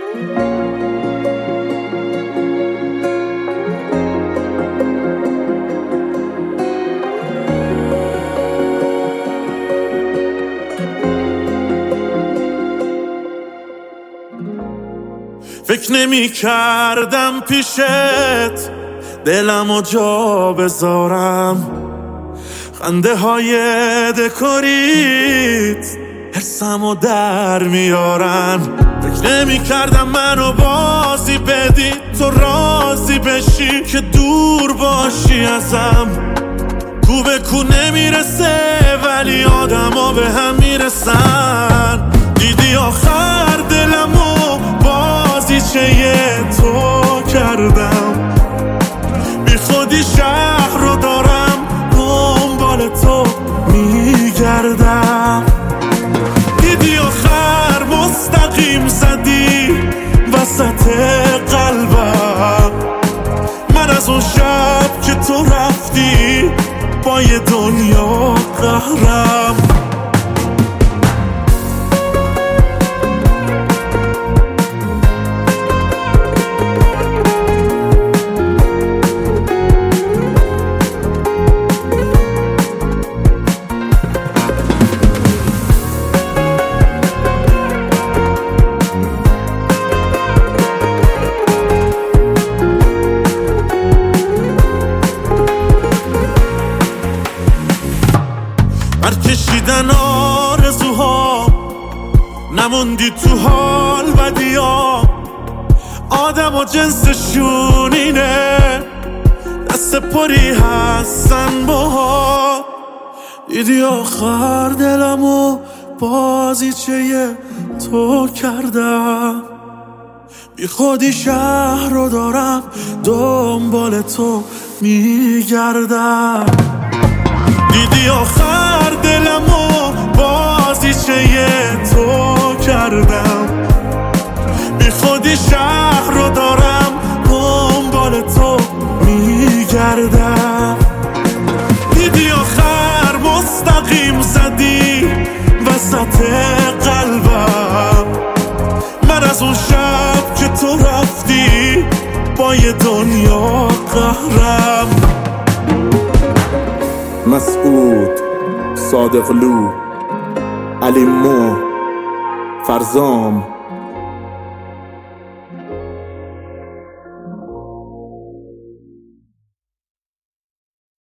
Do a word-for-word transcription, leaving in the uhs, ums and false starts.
فکر نمی کردم پیشت دلمو جا بذارم، خنده های دکوریت حسمو در میارن. فکر نمی کردم منو بازی بدی تو راضی بشی که دور باشی ازم. کو به کو نمیرسه ولی آدما به هم میرسن. دیدی آخر دلمو بازیچه تو کردم، بی خودی شهر رو دارم دنبال تو میگردم. دیدی آخر مستقیم زدی وسط قلبم، من از اون شب که تو رفتی با یه دنیا قهرم. برکشیدن آرزوها نموندی تو حال بدیا، آدم و جنسشون اینه دست پری هستن باها. دیدی آخر دلمو بازیچه تو کردم، بی خودی شهر رو دارم دنبال تو میگردم. دیدی آخر دلمو بازیچه تو کردم، بی خودی شهر رو دارم دنبال تو میگردم. دیدی آخر مستقیم زدی وسط قلبم، من از اون شب که تو رفتی با یه دنیا قهرم. مسعود، صادقلو، علی مو، فرزام